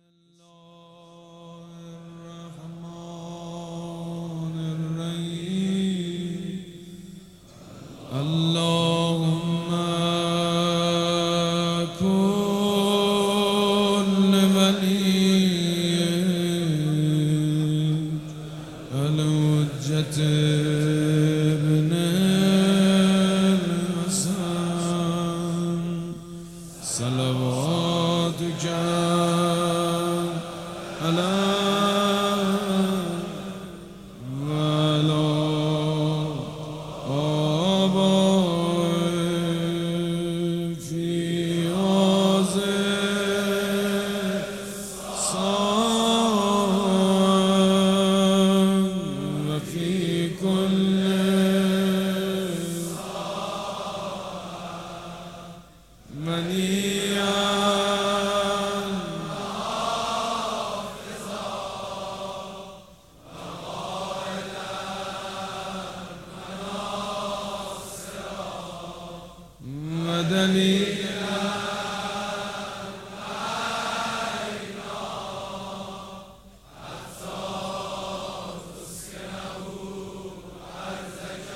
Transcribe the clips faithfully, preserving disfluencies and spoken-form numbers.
الله الرحمن الرحيم. اللهم كن وليك الحجة ابن الحسن صلواتك على وعلى آبائه في هذه الساعة وفي كل منيا دليلا علينا حتى تسكنه أرضك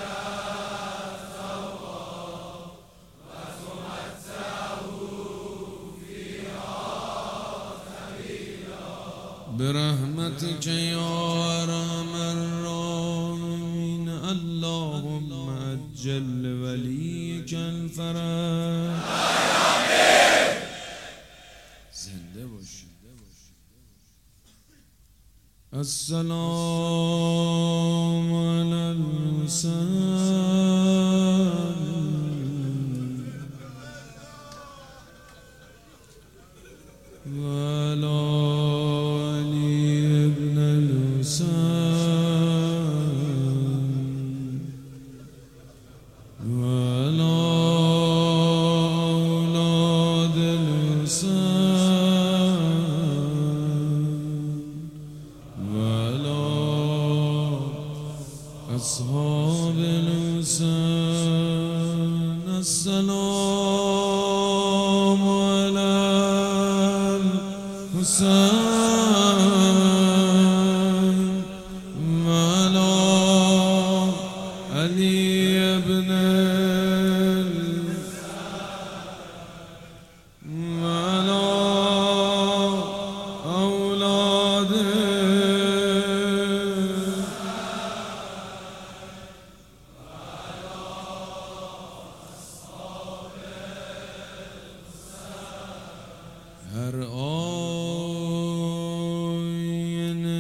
سوى وتمتعه فيها طويلا برحمتك يا أرحم الراحمين. اللهم أجل وليك الفرج. زنده باش. السلام على المرسلين وعلى علي بن الحسين وعلى أولاد الحسين وعلى أصحاب الحسين. السلام على الحسين وعلى علي بن وعلى أولاده هر آینه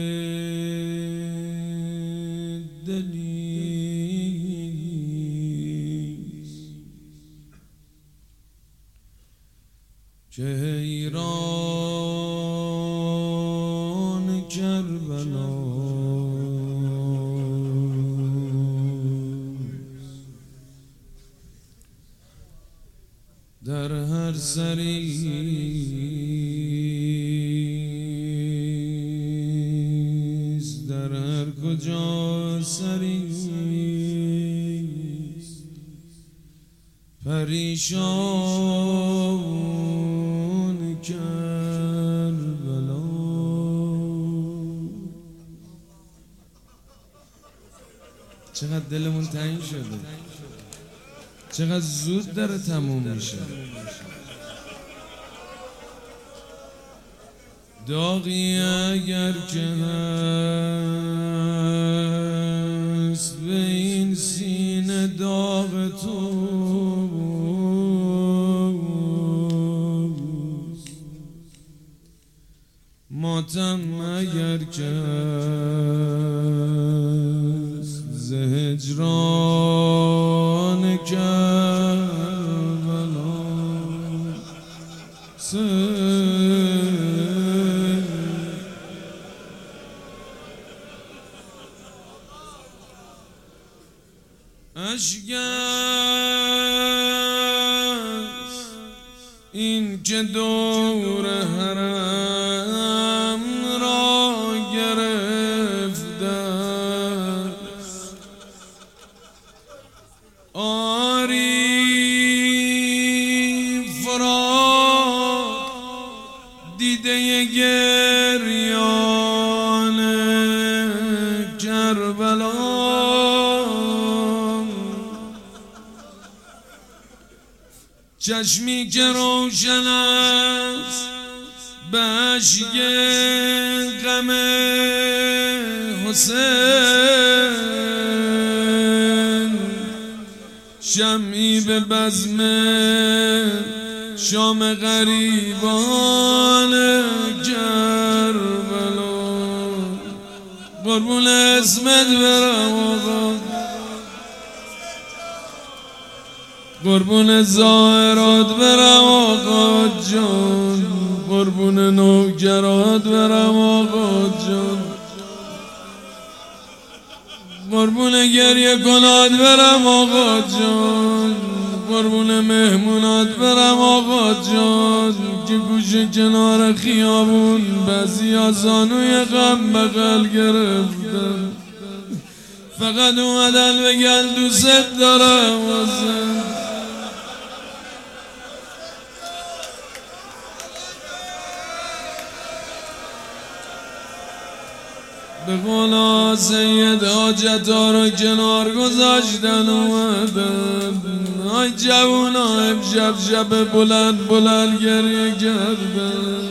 دلیست که حیران کربلاست. در هر سریست در هر کجا سریست پریشان کربلا. چقدر دلمون تنگ شده، چقدر زود داره تموم میشه. داغی اگر که هست به این سینه داغ توست، ماتم اگر که هست ز هجران کربلا. اشک است این که دور حرم را گرفته است. آری فرات دیده گریان کربلا چشمی که روشن است به اشک غم حسین، شمعی به بزم شام غریبان کربلا. قربون اسمت برم آقا، قربون ظاهرات برم آقا جان، قربون نوکرات برم آقا جان، قربون گریه کنات برم آقا جان، قربون مهمونات برم آقا جان که گوشه کنار خیابون بعضی ها زانوی غم بغل گرفتن، فقط اومدن بگن دوست دارم حسین. به قول سید حاجتا رو کنار گذاشتن اومدن، آی جوونا امشب شب بلند بلند گریه کردن.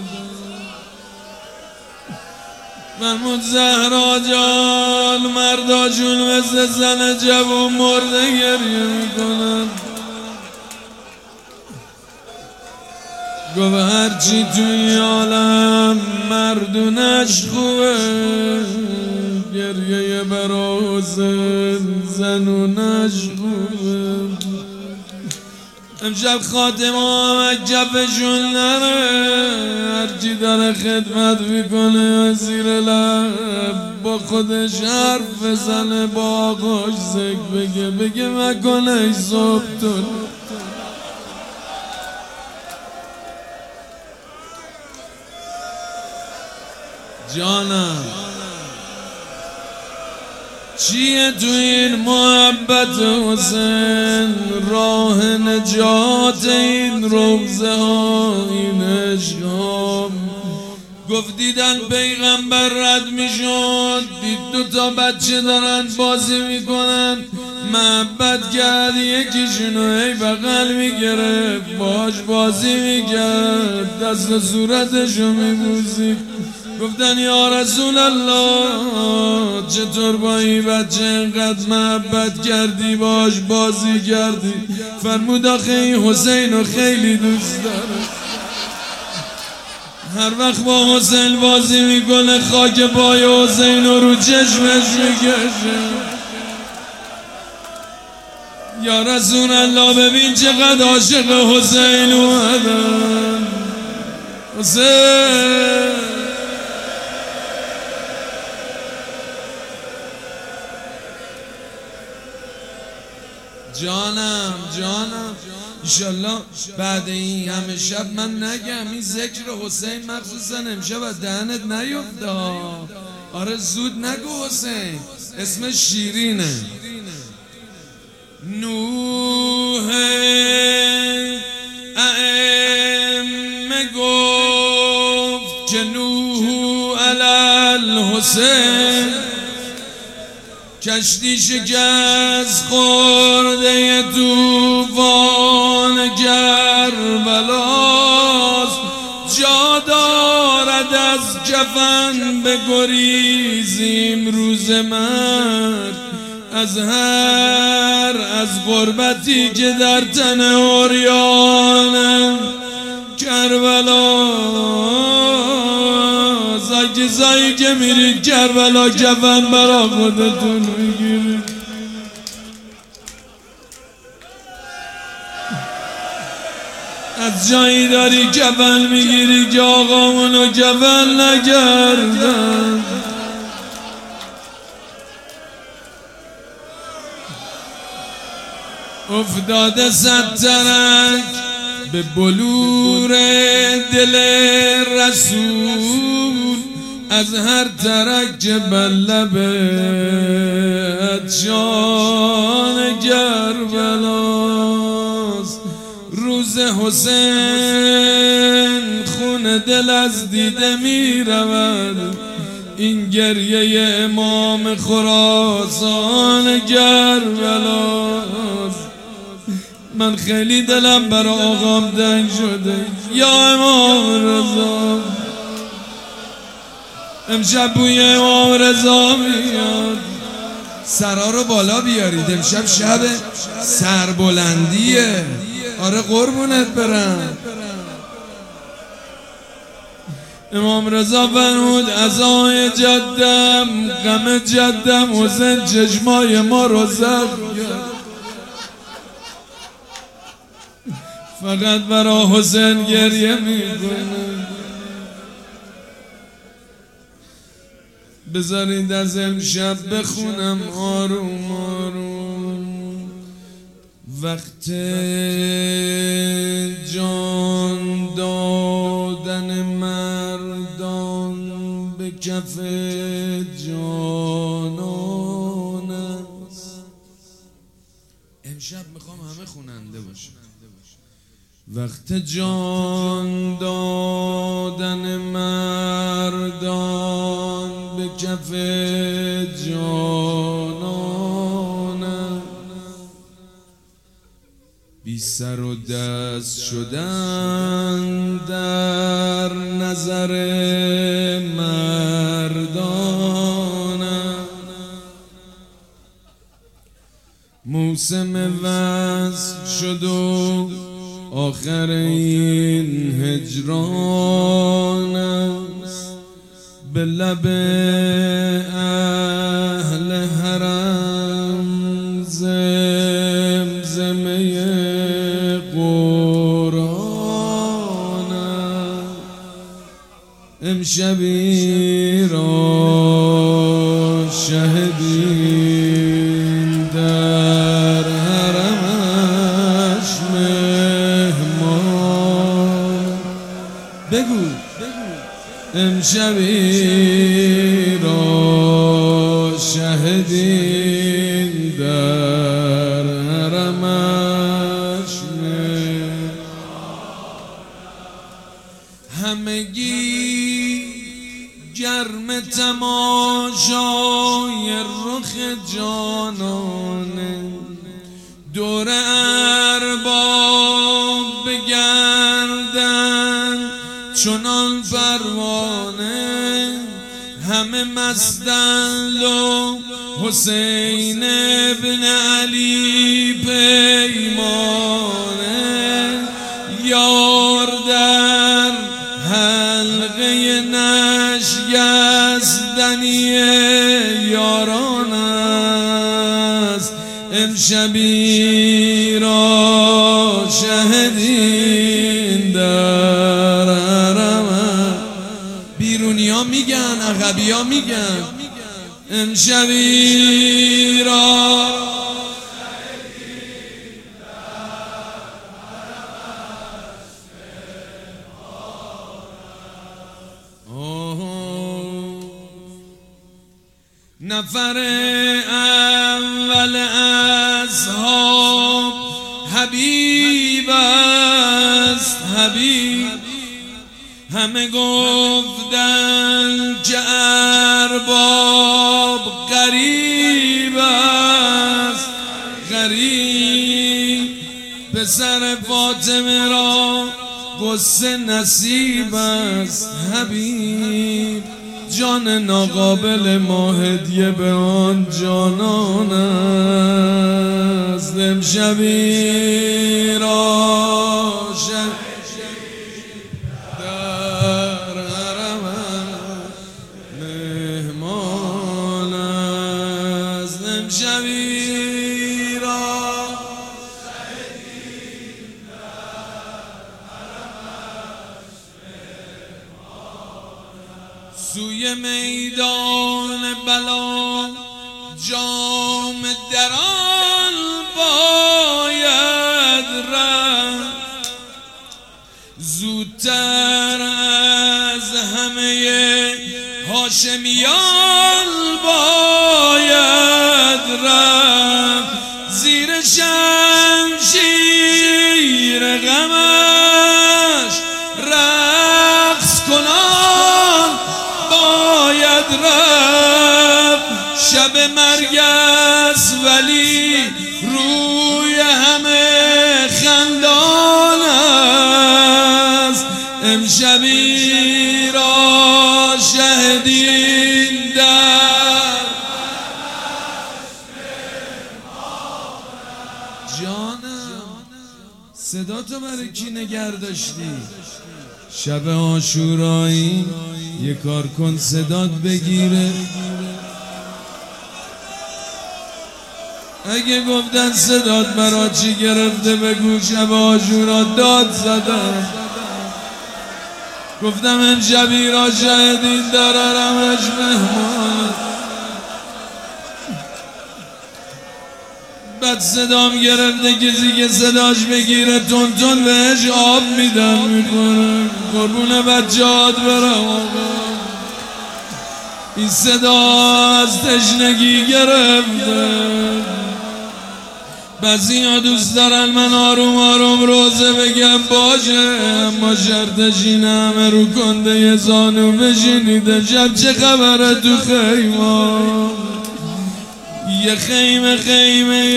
فرمود زهرا جان مرداشون مثل زن جوون مرده گریه میکنن. گفت هرچی توی عالم مردونش خوبه، گریه برا حسین زنونش خوبه. امشب خاتمه آمد جفشون نره، هرچی داره خدمت میکنه زیر لب با خودش حرف بزنه، با آقاش ذکر بگه، بگه مکنه صبح تون. جانم چیه تو این محبت حسین، راه نجات این روزه ها این عشق ها. گفت دیدن پیغمبر رد میشد، دید دو تا بچه دارن بازی میکنن، محبت کرد یکیشونو ای بغل میگرفت باش بازی میکرد، دست صورتشو میبوزید. گفتن یا رسول الله چطور با این بچه اینقدر محبت کردی باش بازی کردی؟ فرمود آخه این حسین رو خیلی دوست داره، هر وقت با حسین بازی میکنه خاک پای حسین رو رو چشمش میکشه. یا رسول الله ببین چقدر عاشق حسین اومدن. حسین جانم جانم انشالله بعد این همه شب من نگم این ذکر حسین مخصوصا امشب از دهنت نیفته. آره زود نگو حسین، اسمش شیرینه. نوح ائمه گفت که نوح علی الحسین، کشتی شکست خورده طوفان کربلاست، جا دارد از کفن بگریزیم روز مرگ، از هر از غربتی که در تن عریان کربلا. زاکی زایی که میرید کربلا کفن برا خودتون میگیرید. از جایی داری کفن میگیری که آقامونو کفن نکردن. افتاده صد ترک به بلور دل رسول، از هر ترک که بر لب جان کربلاست. روز حسین خون خون دل از دیده می رود. این گریه امام خراسان کربلاست. من خیلی دلم برا آقام تنگ شده یا امام رضا. امشب بوی امام رضا میاد. سرا رو بالا بیارید، امشب شب سربلندیه. آره قربونت برم. امام رضا فرمود عزای جدم، غم جدم حسین چشمای ما رو زخم کرد. فقط برا حسین گریه میکنه. بذارید از امشب بخونم آروم آروم. وقت جان دادن مردان به کف جانان است. امشب میخوام همه خوننده باشم. وقت جان دادن مردان به کف جانان، بی سر و دست شدن در نظر مردان. موسم وصل شد و آخر این هجران است. به لب اهل حرم زمزمه قرآن است. امشبی را شهدین در حرمش مهمان. بگو امشبی را شهدین در حرمش مهمان. همگی گرم تماشای رخ جانانه، دور ارباب بگردن چنان پروانه. همه مستند و حسین ابن علی پیمانه. یار در حلقه نشکستنی یاران است. امشبی را شهدین در حرم. بیرونی ها میگن، عقبی ها میگن امشبی را نفر اول اصحاب حبیب است حبیب. همه گفتن که ارباب غریب است غریب. پسر فاطمه را قصه نصیب است حبیب. جان ناقابل ما هدیه به آن جانان است. امشبی را در حرم مهمان است. امشبی را سوی میدان بلا جام دران باید رفت. زودتر از همه هاشمیان باید رفت. زیر شمشیر غمش رقص شب مرگ است ولی روی همه خندان است. امشبی را شهدین در جانم. صدا تو برای کی نگر داشتی؟ شب عاشورایی یه کار کن صدات بگیره. اگه گفتن صدات برا چی گرفته بگو شب عاشورا داد زدم. گفتم امشبی را شهدین درارمش مهمان. بعد صدام گرفته کسی که صداش بگیره تون تون بهش آب میدم میکنم. قربون بچه‌هات برم آقا. این صدا از تشنگی گرفته. بعضی ها دوست دارن من آروم آروم روزه بگم باشه، اما شرطش اینه همه رو کنده یه زانو بشینید. شب چه خبره تو خیمه؟ یه خیمه خیمه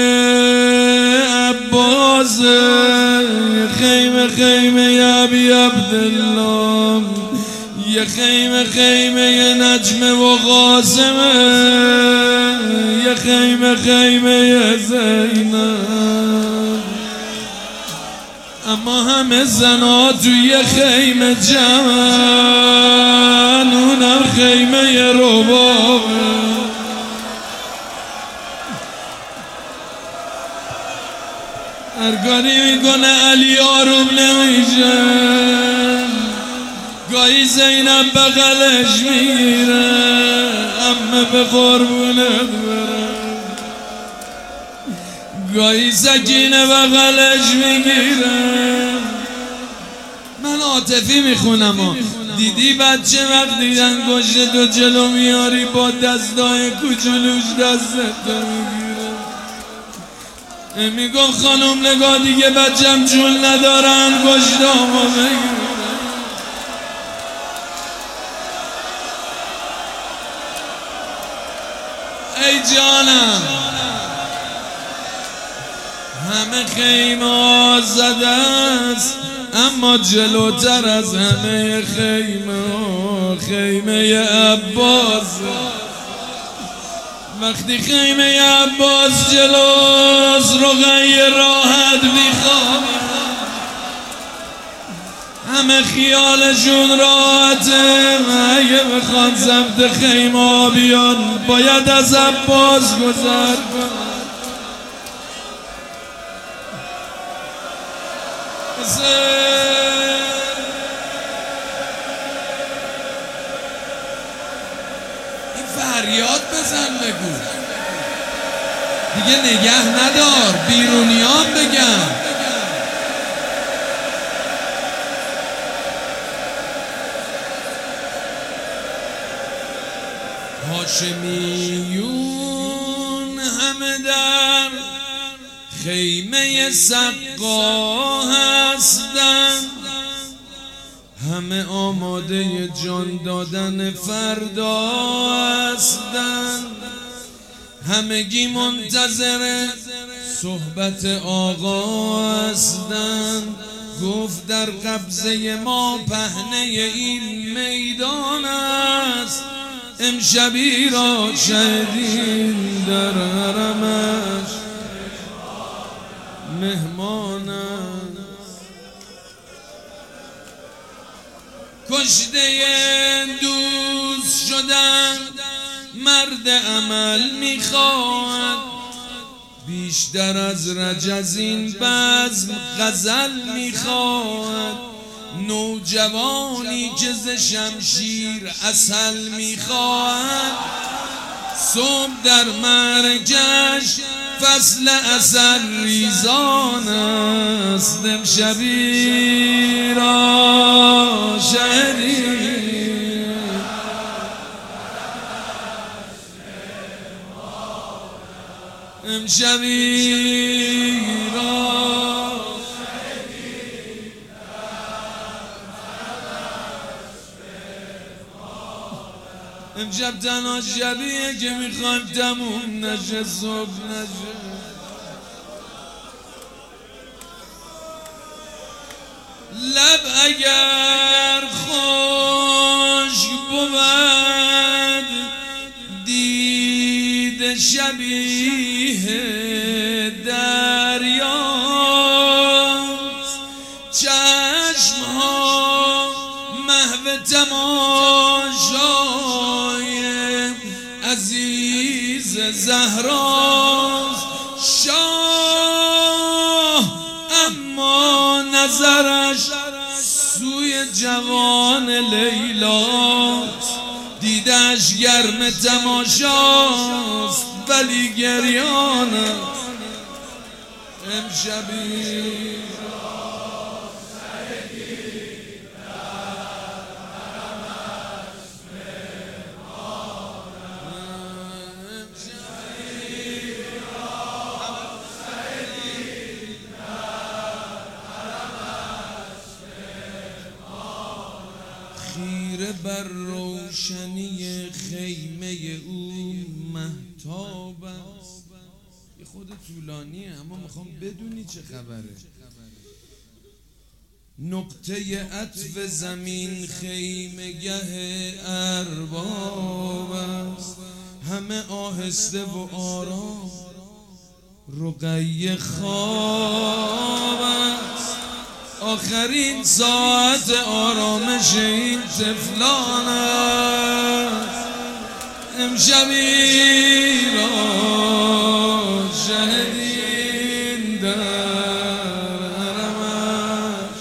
عباسه، یه خیمه خیمه ابی عبدالله، یه خیمه خیمه نجمه و قاسمه، یه خیمه خیمه زینب. اما همه زنا توی خیمه جمعن، اونم خیمه ربابه. هر کاری میکنه علی آروم نمیشه. گاهی زینب بغلش میگیره عمه به قربونت برم. گاهی سکینه بغلش میگیره. من عاطفی میخونم. دیدی بچه وقتی انگشت تو جلو میاری با دستای کوچولوش دستت میگیره. میگم خانم نگاه دیگه بچم جون نداره انگشتامو بگیره. ای جانم همه خیمه زده است، اما جلوتر از همه خیمه خیمه عباس. وقتی خیمه عباس جلوست رقیه راحت میخوام. همه خیالشون راحته. اگه بخوان سمت خیمه بیان باید از عباس گذر کنن. این فریاد بزن بگو دیگه، نگه ندار بیرونیان بگم. هاشمیون همه در خیمه سقا هستند، همه آماده جان دادن فردا هستند. همگی منتظر صحبت آقا هستند. گفت در قبضه ما پهنه این میدان است. امشبی را شهدین در حرمش مهمان است. کشته دوست شدن مرد عمل میخواد. بیشتر از رجز این بزم غزل میخواد. نوجوانی که ز شمشیر عسل میخواد. صبح در مرگش فصل عسل ریزان است. امشبی را شهدین امشبی را امشب تنها شبیه که میخوایم تموم نشه، صبح نشه. لب اگر خوش بود دید شبیه دریاست، چشمها محو تماشای عزیز زهراست. شاه اما نظرش سوی جوان لیلاست، دیدش گرم تماشاست ولی گریانه. امشبی خیره بر روشنی خیمه او مهتاب است. یه خود طولانیه اما میخوام بدونی چه خبره. نقطه عطف زمین خیمه گه ارباب است، همه آهسته و آرام رقیه خواب است. آخرین ساعت آرامش این طفلان است. امشبی را شهدین در حرمش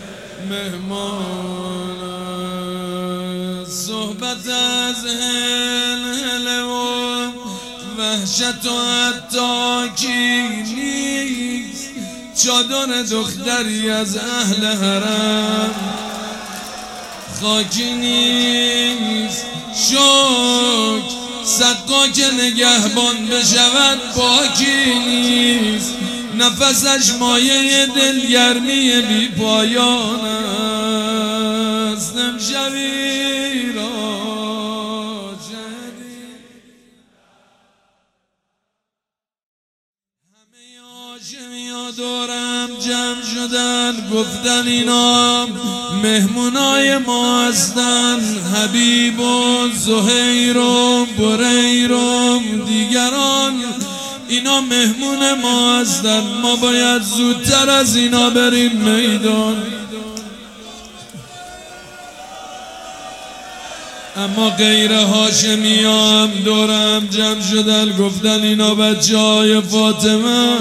مهمان است. صحبت از هلهله و وحشت و حتاکی نیست، چادر دختری از اهل حرم خاکی نیست. شک سقاک نگهبان بشود باکی نیست، نفسش مایه دلگرمی بی پایان است. امشبی را هاشمیا دورم جمع شدن، گفتن اینا مهمونای ما هستن، حبیب و زهیر و بریر و دیگران اینا مهمون ما هستن. ما باید زودتر از اینا بریم میدان. اما غیر هاشمی هم دورم جمع شدن، گفتن اینا بچه های فاطمه،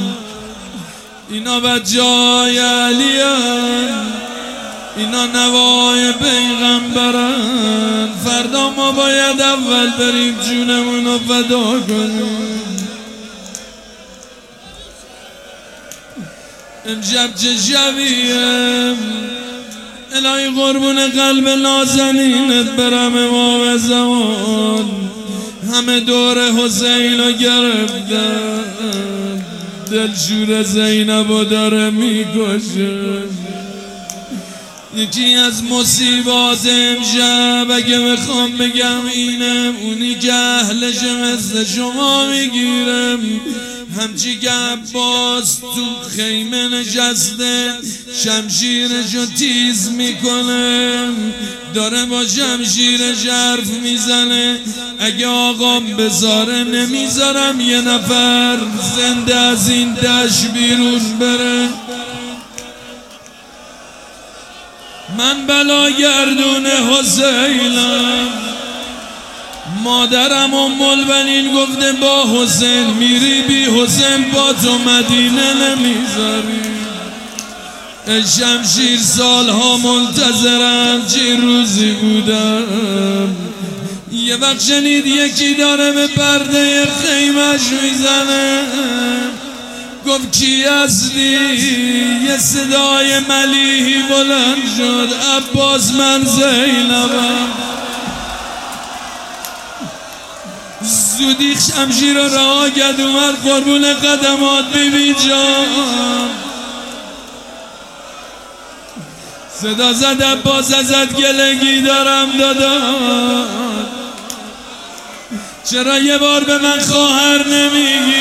اینا بچه های علی، اینا نوای پیغمبرن. فردا ما باید اول بریم جونمونو فدا کنیم. امشب چه شبیه الهی قربون قلب نازنینت برم امام زمان. همه دور حسین رو گرفتن، دلشور زینب رو داره میکشه. یکی از مصیبات امشب اگه بخوام بگم اینم، اونی که اهلش مثل شما میگیرم. همچی که عباس تو خیمه نشسته شمشیرشو تیز میکنه، داره با شمشیرش حرف میزنه. اگه آقام بذاره نمیذارم یه نفر زنده از این دشت بیرون بره. من بلاگردون حسینم، مادرم ام البنین گفته با حسین میری، بی حسین با تو مدینه نمیذاری. شمشیر سالها منتظرم چه روزی بودم. یه وقت شنید یکی داره به پرده خیمش میزنه، گفت کی هستی؟ یه صدای ملیحی بلند شد، عباس من زینبم. زودی شمشیر رو رها کرد اومد قربون قدمات بیبی جان. صدا زد عباس ازت گلگی دارم دادم. چرا یه بار به من خواهر نمیگی؟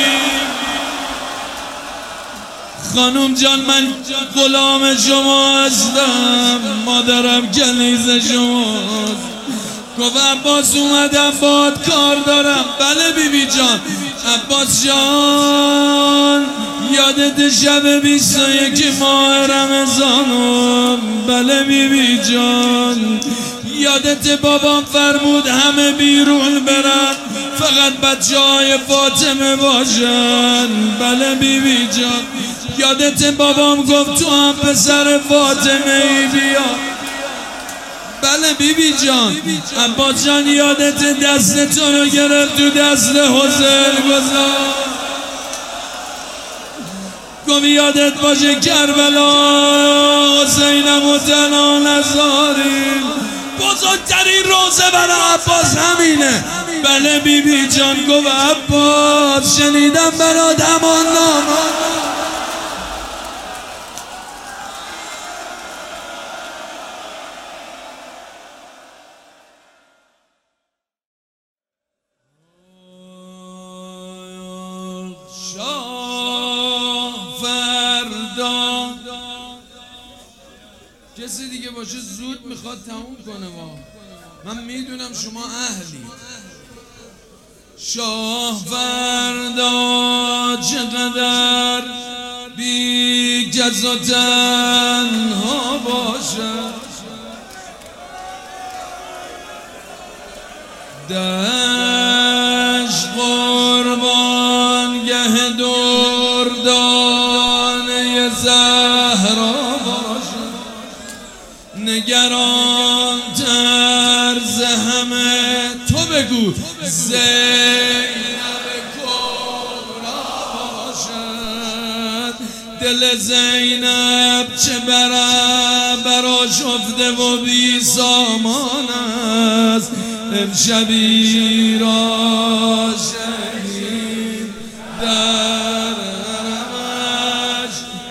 خانوم جان من غلام شما هستم، مادرم کنیز شماست. گفت عباس اومدم باد کار دارم. بله بی بی جان. عباس جان یادت شب بیست و یک ماه رمضانم؟ بله بی بی جان. یادت بابام فرمود همه بیرون برن فقط بچه های فاطمه باشن؟ بله بی بی جان. یادت بابام گفت تو هم پسر فاطمه ای بیا؟ بله بی بی جان. عباس جان یادت دست تو رو گرفت تو دست حسین گذاشت، گفت یادت باشه کربلا حسینم و تنها نذاریم. بزرگترین روزه برای عباس همینه. بله بی بی جان. گفت عباس شنیدم برات امان نامه. کسی دیگه باشه زود میخواد تموم کنه. ما من میدونم شما اهلی. شاه فردا چقدر بی کس و تنها باشد، دشت قربان گه دردانه زهرا باشد، نگران طرز همه تو بگو زینب کبرا باشد. دل زینب چه برا برا شفته و بی سامان است، امشبی را شهید در حرمش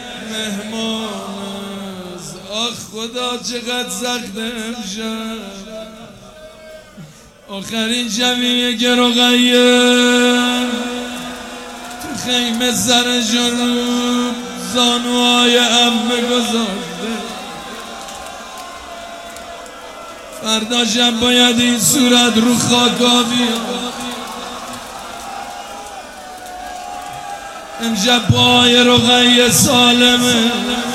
مهمان است. آخ خدا چقدر سخت امشب، آخرین شبیه که رقیه تو خیمه سرش رو زانوهای عمه گذاشته. فردا شب باید این صورت رو خاکا بیاد. امشب پای رقیه سالمه،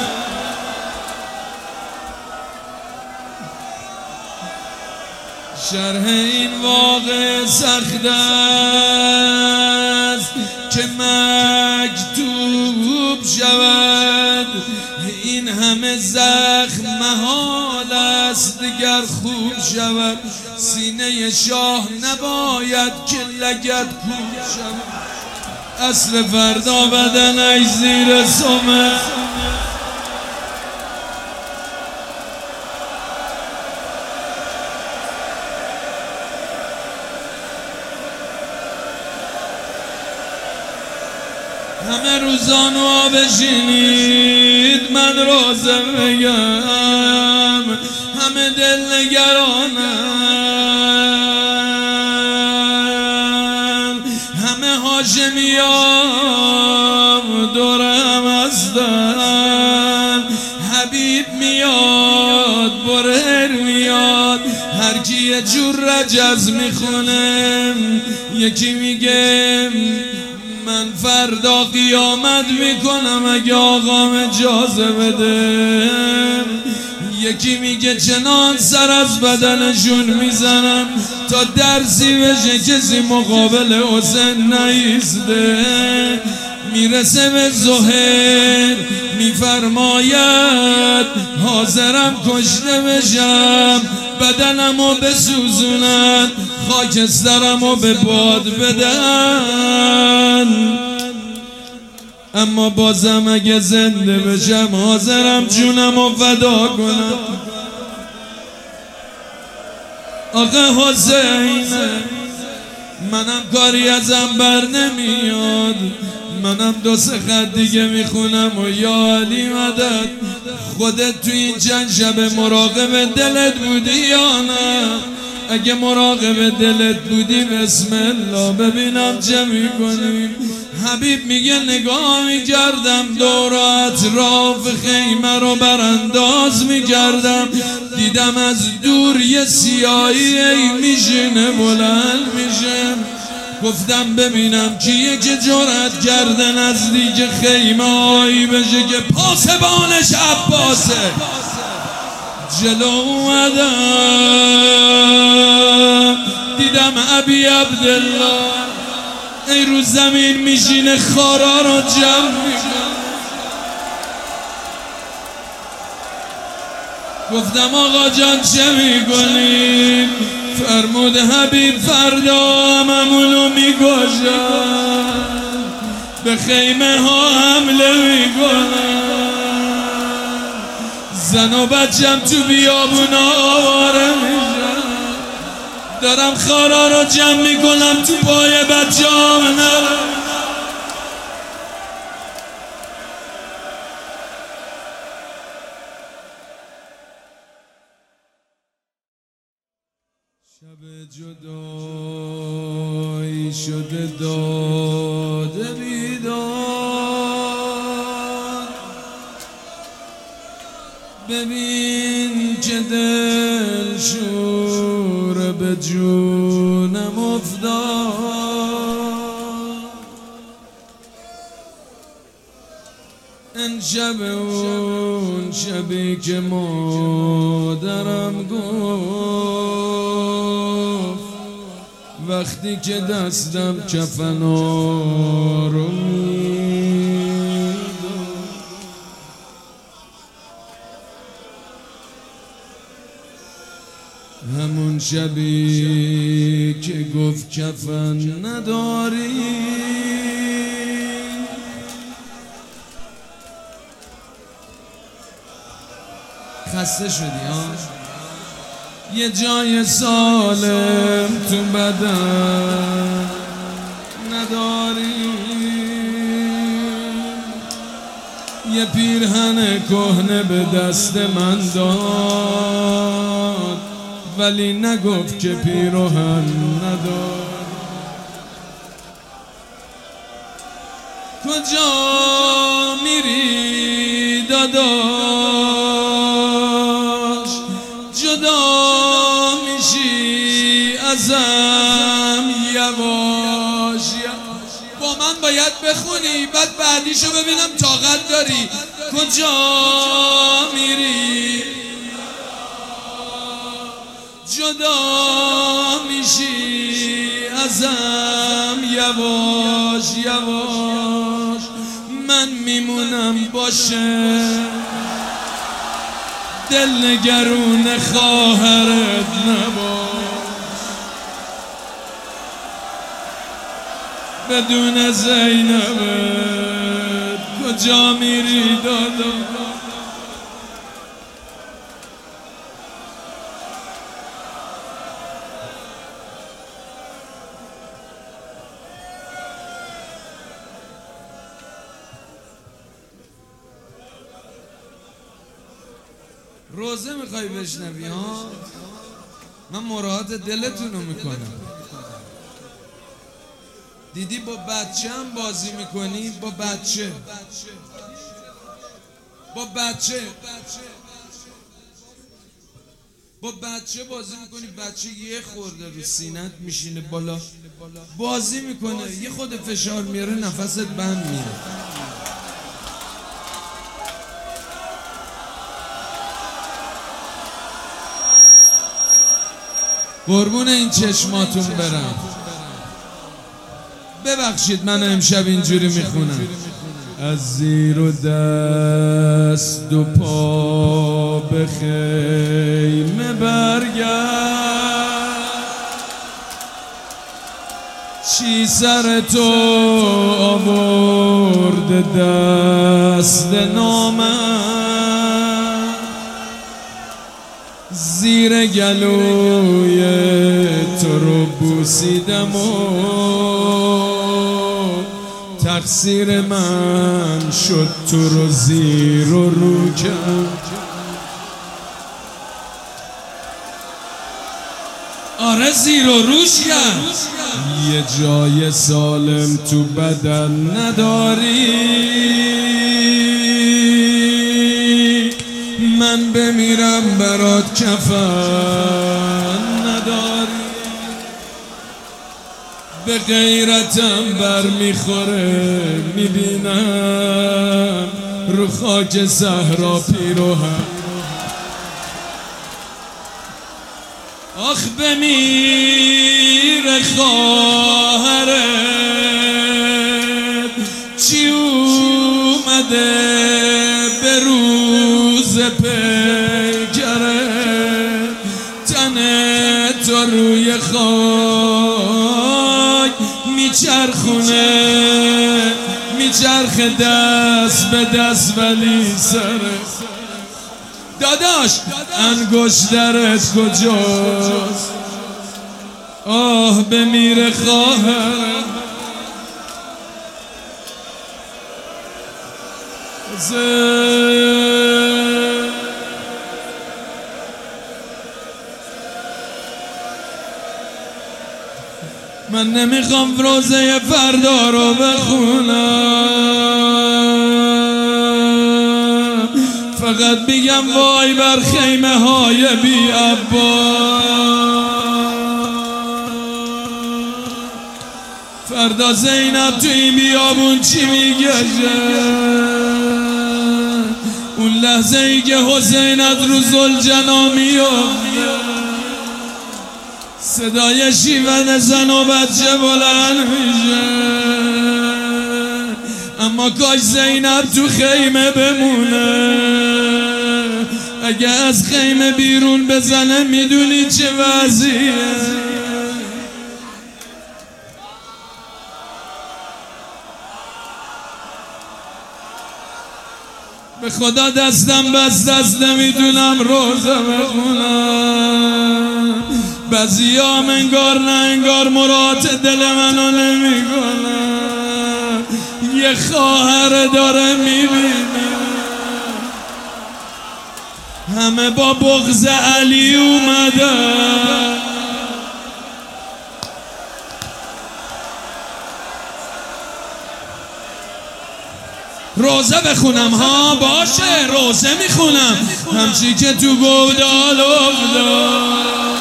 شرح این واقع سخت است که مکتوب شود. این همه زخم محال است دیگر خوب شود. سینه شاه نباید که لگد کوب شود. اصل فردا بدنش زیر سمه، همه روزانو بشینید من روزه بگم. همه دل نگرانم، همه هاشمیام دورم هستن. حبیب میاد برهر میاد، هر کی یه جور رجز میخونه. یکی میگه من فردا قیامت میکنم اگه آقام اجازه بده. یکی میگه چنان سر از بدنشون میزنم تا درسی بشه کسی مقابل حسین نیسته. میرسه به زهر میفرماید حاضرم کشته بشم، بدنمو بسوزونن خاکسترمو به باد بدن، اما بازم اگه زنده بشم حاضرم جونمو فدا کنم. آقا حسین منم کاری ازم بر نمیاد، منم دو سه خط دیگه میخونم و یا علی مدد. خودت تو این چند شب مراقب دلت بودی یا نه؟ اگه مراقب دلت بودی بسم الله ببینم چه میکنیم. حبیب میگه نگاه میکردم دور و اطراف خیمه رو برانداز میکردم، دیدم از دور یه سیاهی میشینه بلند میشه. گفتم ببینم کیه که جرأت کرده نزدیک خیمه هایی بشه که پاسبانش عباسه. جلو اومدم دیدم ابی عبدالله ای رو زمین میشینه خارا رو جمع میکنه. گفتم آقا جان چه میکنین؟ فرمود حبیب فردا هممونو میکشن، به خیمه ها حمله میکنن، زن و بچم تو بیابونا آواره میشن. دارم خارا رو جمع میکنم تو پای بچه‌ام نرم. شب جدایی شده داده بیدار، ببین که دل شور به جونم افتاد. این شب اون شبی که مادرم گفت وقتی که دستم کفنا رو همون شبی که گفت کفن نداری، خسته شدی ها؟ یه جای سالم تو بدن نداری، یه پیرهن کهنه به دست من داد ولی نگفت که پیراهن ندار. کجا میری داداش؟ جدا میشی ازم یواش. با من باید بخونی بعد بعدیشو ببینم طاقت داری. کجا میری؟ جدا میشی ازم یواش یواش. من میمونم باشه دل نگرون خواهرت نباش، بدون زینبت کجا میری دادا؟ روزه میخوای بشنوی ها؟ من مراعات دلتونو میکنم. دیدی با بچه هم بازی میکنی؟ با بچه با بچه با بچه بازی میکنی، بچه یه خورده رو سینت میشینه بالا بازی میکنه، یه خود فشار میاره نفست بند میره. قربون این چشماتون برم. ببخشید من امشب اینجوری میخونم. از زیر و دست و پا به خیمه برگرد، چی سر تو آورد دست نامم، زیر گلوی تو رو بوسیدم و تقصیر من شد تو رو زیر و رو کرد. آره زیر و روش کرد. یه جای سالم تو بدن نداری، من بمیرم برات کفن نداری. به غیرتم بر میخوره میبینم رو خاک صحرا پیروهم. آخ بمیر خواهرت چی اومده به روز پیکرت، تن تو روی خاک میچرخونه میچرخ دست به دست ولی سرت. داداش انگشترت کجاست؟ آه بمیر خواهر من نمیخوام روزه فردا رو بخونم، فقط بگم وای بر خیمه های بی عبا. فردا زینب تو این بیابون چی میگشه؟ اون لحظه ای که حسینت رو ذوالجنا میفته، صدای شیون زن و بچه بلند میشه. اما کاش زینب تو خیمه بمونه، اگه از خیمه بیرون بزنه میدونی چه وضعیه. به خدا دستم بست دست نمیتونم روزه بخونم، بعضیام انگار نه انگار مراد دل منو نمیکنم. یه خواهر داره میبینه همه با بغض علی اومده، روزه بخونم ها باشه روزه میخونم، همچی که تو گودال افتاد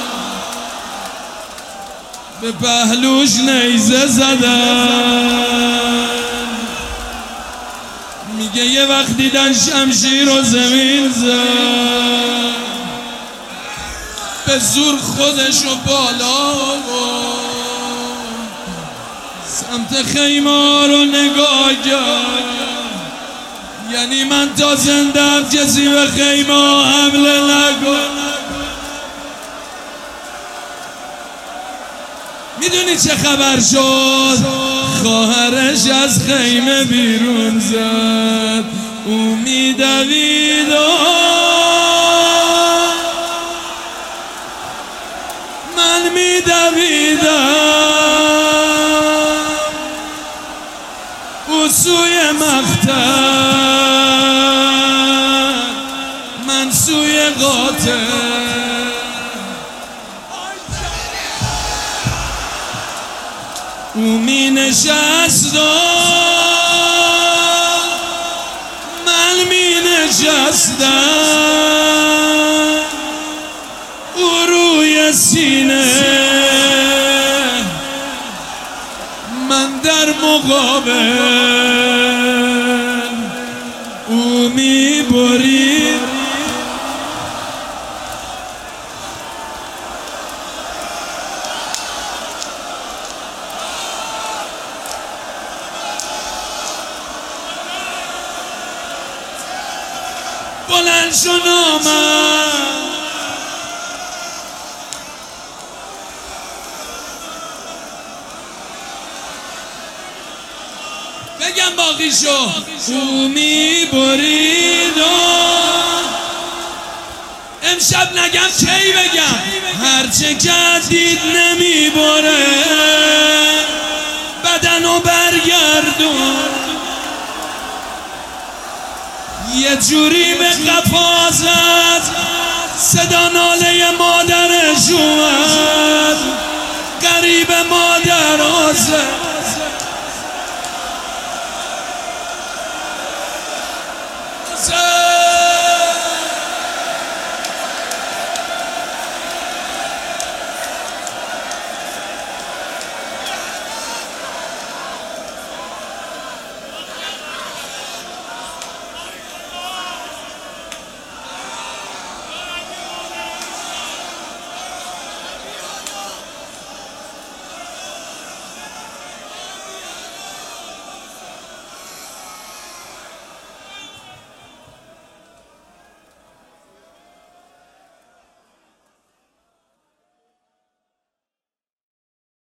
به پهلوش نیزه زدن. میگه یه وقت دیدن شمشیر و زمین زد، به زور خودشو بالا سمت خیمه رو نگاه کرد. یعنی من تا زندم کسی به خیمه حمله نکن. میدونی چه خبر شد؟ خواهرش از خیمه بیرون زد، او میدوید من میدویدم، او سوی مقتل من سوی قاتل. او می نشست من می نشستم، او روی سینه من در مقابل، او می برید بلند شو نامم. بگم باقیشو. او می برید امشب نگم کی بگم، هرچه کردید نمی بره بدنو برگردون. یه جوری به قفا زد صدا ناله مادرش اومد، قریب مادر آزه